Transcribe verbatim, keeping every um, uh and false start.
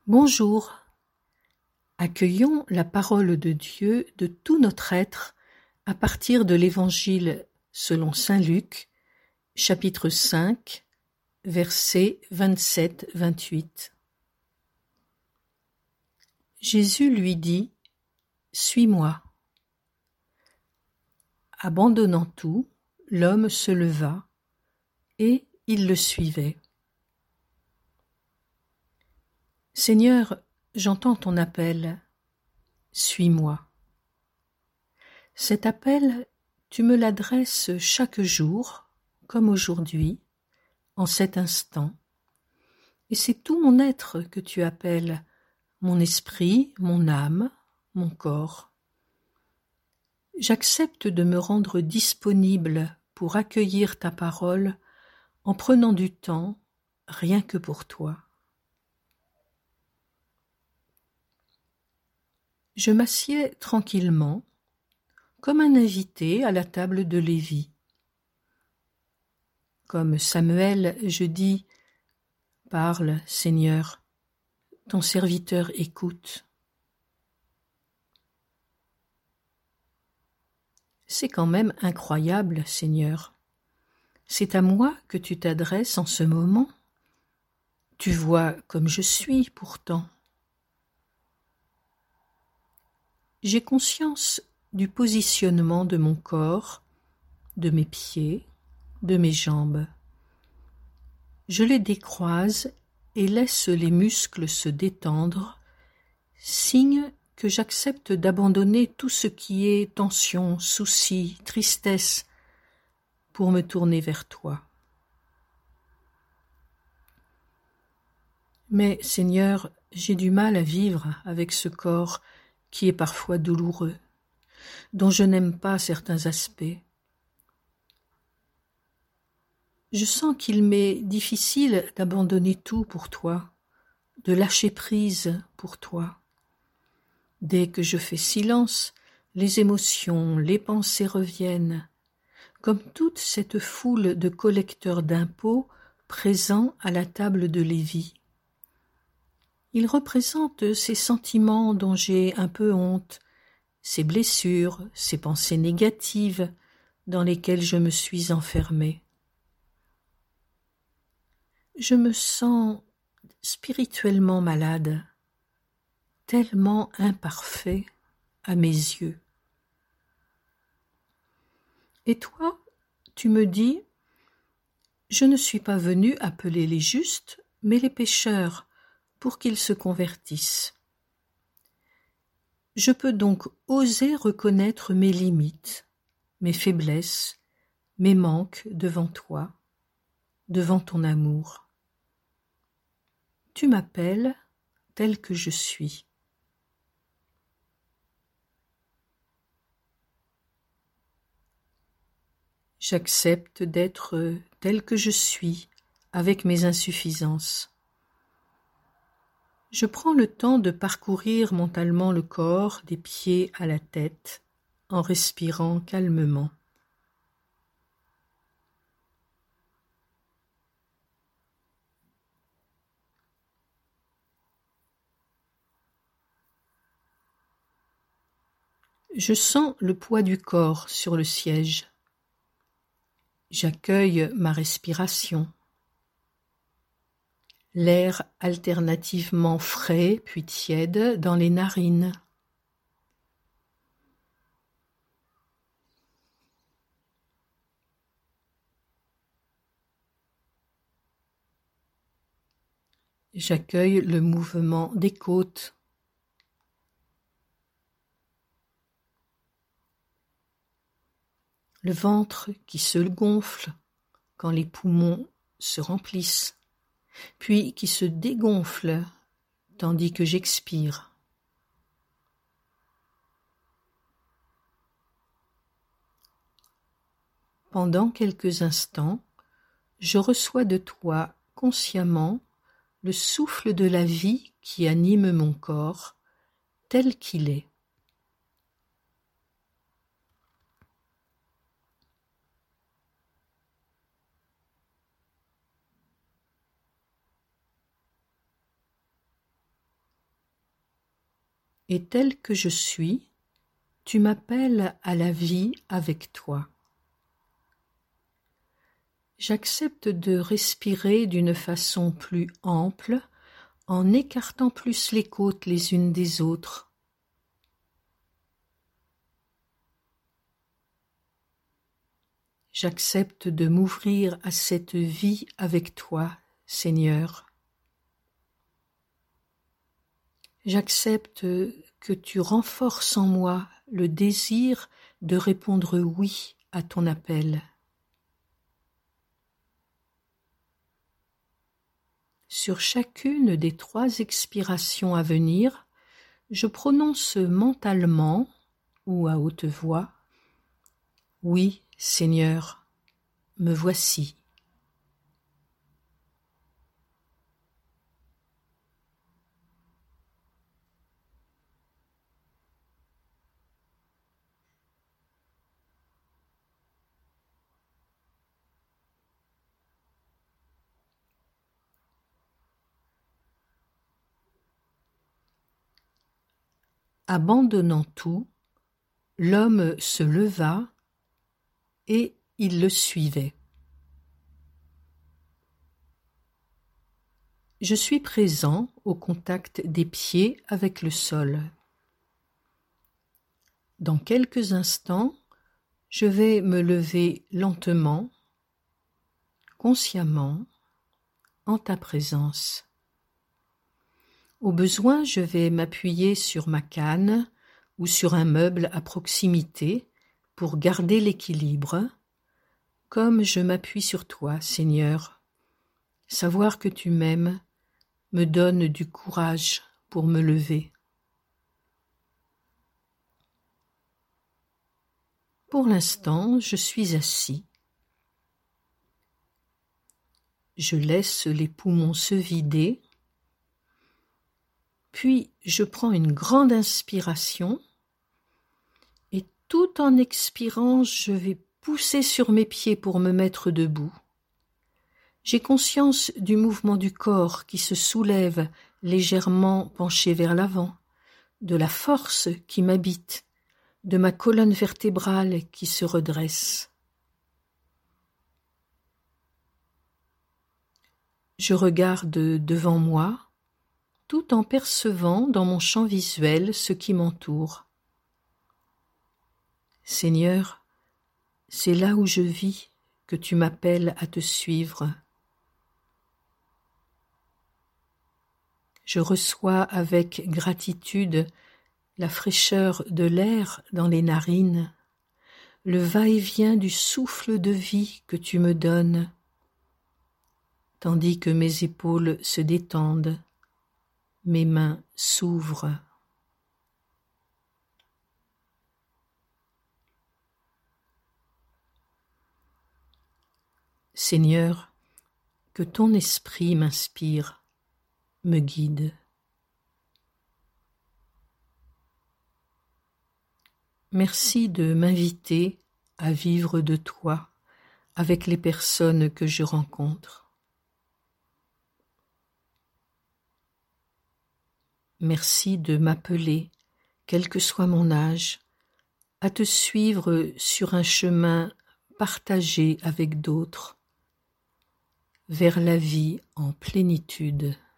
Bonjour. Accueillons la parole de Dieu de tout notre être à partir de l'Évangile selon saint Luc, chapitre cinq, versets vingt-sept à vingt-huit. Jésus lui dit : « Suis-moi. » Abandonnant tout, l'homme se leva, et il le suivait. « Seigneur, j'entends ton appel, suis-moi. » Cet appel, tu me l'adresses chaque jour, comme aujourd'hui, en cet instant, et c'est tout mon être que tu appelles, mon esprit, mon âme, mon corps. J'accepte de me rendre disponible pour accueillir ta parole en prenant du temps, rien que pour toi. Je m'assieds tranquillement, comme un invité à la table de Lévi. Comme Samuel, je dis : « Parle, Seigneur, ton serviteur écoute. » C'est quand même incroyable, Seigneur. C'est à moi que tu t'adresses en ce moment. Tu vois comme je suis pourtant. J'ai conscience du positionnement de mon corps, de mes pieds, de mes jambes. Je les décroise et laisse les muscles se détendre, signe que j'accepte d'abandonner tout ce qui est tension, souci, tristesse, pour me tourner vers toi. Mais, Seigneur, j'ai du mal à vivre avec ce corps qui est parfois douloureux, dont je n'aime pas certains aspects. Je sens qu'il m'est difficile d'abandonner tout pour toi, de lâcher prise pour toi. Dès que je fais silence, les émotions, les pensées reviennent, comme toute cette foule de collecteurs d'impôts présents à la table de Lévi. Ils représentent ces sentiments dont j'ai un peu honte, ces blessures, ces pensées négatives dans lesquelles je me suis enfermée. Je me sens spirituellement malade, tellement imparfait à mes yeux. Et toi, tu me dis : « Je ne suis pas venu appeler les justes, mais les pécheurs, pour qu'ils se convertissent. » Je peux donc oser reconnaître mes limites, mes faiblesses, mes manques devant toi, devant ton amour. Tu m'appelles tel que je suis. J'accepte d'être tel que je suis, avec mes insuffisances. Je prends le temps de parcourir mentalement le corps des pieds à la tête, en respirant calmement. Je sens le poids du corps sur le siège. J'accueille ma respiration. L'air alternativement frais puis tiède dans les narines. J'accueille le mouvement des côtes. Le ventre qui se gonfle quand les poumons se remplissent, puis qui se dégonfle tandis que j'expire. Pendant quelques instants, je reçois de toi consciemment le souffle de la vie qui anime mon corps tel qu'il est. et tel que je suis, tu m'appelles à la vie avec toi. J'accepte de respirer d'une façon plus ample, en écartant plus les côtes les unes des autres. J'accepte de m'ouvrir à cette vie avec toi, Seigneur. J'accepte que tu renforces en moi le désir de répondre oui à ton appel. Sur chacune des trois expirations à venir, je prononce mentalement ou à haute voix « Oui, Seigneur, me voici ». Abandonnant tout, l'homme se leva et il le suivait. Je suis présent au contact des pieds avec le sol. Dans quelques instants, je vais me lever lentement, consciemment, en ta présence. Au besoin, je vais m'appuyer sur ma canne ou sur un meuble à proximité pour garder l'équilibre, comme je m'appuie sur toi, Seigneur. Savoir que tu m'aimes me donne du courage pour me lever. Pour l'instant, je suis assis. Je laisse les poumons se vider, puis je prends une grande inspiration et tout en expirant, je vais pousser sur mes pieds pour me mettre debout. J'ai conscience du mouvement du corps qui se soulève légèrement penché vers l'avant, de la force qui m'habite, de ma colonne vertébrale qui se redresse. Je regarde devant moi, tout en percevant dans mon champ visuel ce qui m'entoure. Seigneur, c'est là où je vis que tu m'appelles à te suivre. Je reçois avec gratitude la fraîcheur de l'air dans les narines, le va-et-vient du souffle de vie que tu me donnes, tandis que mes épaules se détendent, mes mains s'ouvrent. Seigneur, que ton esprit m'inspire, me guide. Merci de m'inviter à vivre de toi avec les personnes que je rencontre. Merci de m'appeler, quel que soit mon âge, à te suivre sur un chemin partagé avec d'autres, vers la vie en plénitude.